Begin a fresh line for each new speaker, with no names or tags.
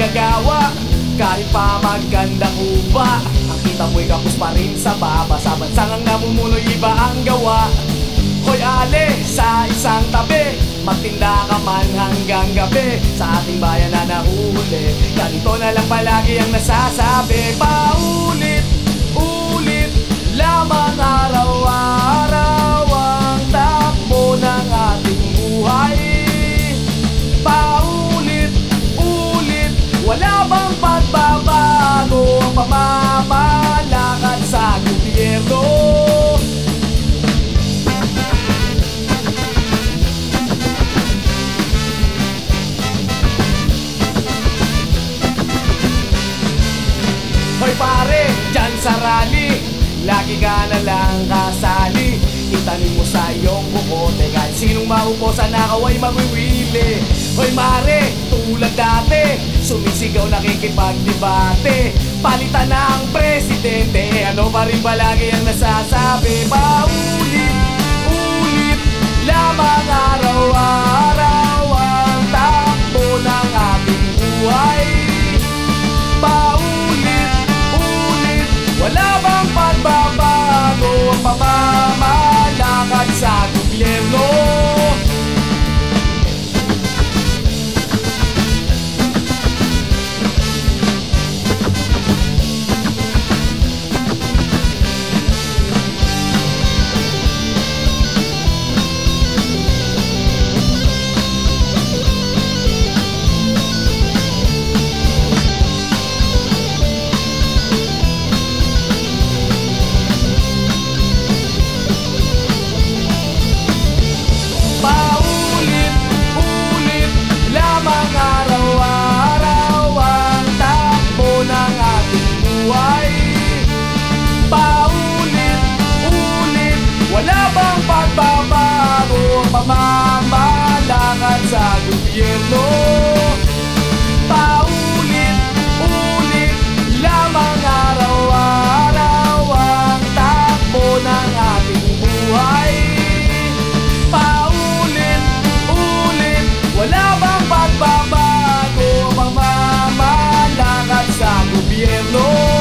manggagawa. Kahit pa magandang upa, ang kita mo'y kapos pa rin sa baba. Sa bansang ang namumuno'y iba ang gawa. Hoy ale, sa isang tabi, magtinda ka man hanggang gabi. Sa ating bayan na nahuhuli, ganito na lang palagi ang nasasabi. Paulit-ulit lamang araw-araw ang takbo ng ating buhay. Paulit-ulit, wala bang pagbabago ang pamamalakad sa gobyerno? Hoy pare, dyan sa rally, lagi ka na lang kasali. Itanim mo sa iyong bukote, kahit sinong maupo sa nakaw ay mawiwili. Hoy mare, tulad dati, sumisigaw nakikipagdebate. Palitan na ang presidente, ano pa rin ba lagi ang nasasabi? Paulit-ulit lamang araw-araw ang takbo ng ating buhay. Wala bang pagbabago ang pamamalakad sa gobyerno? Pamamalakad sa gobyerno. Paulit-ulit lamang araw-araw ang takbo ng ating buhay. Paulit-ulit, wala bang pagbabago ang pamamalakad sa gobyerno?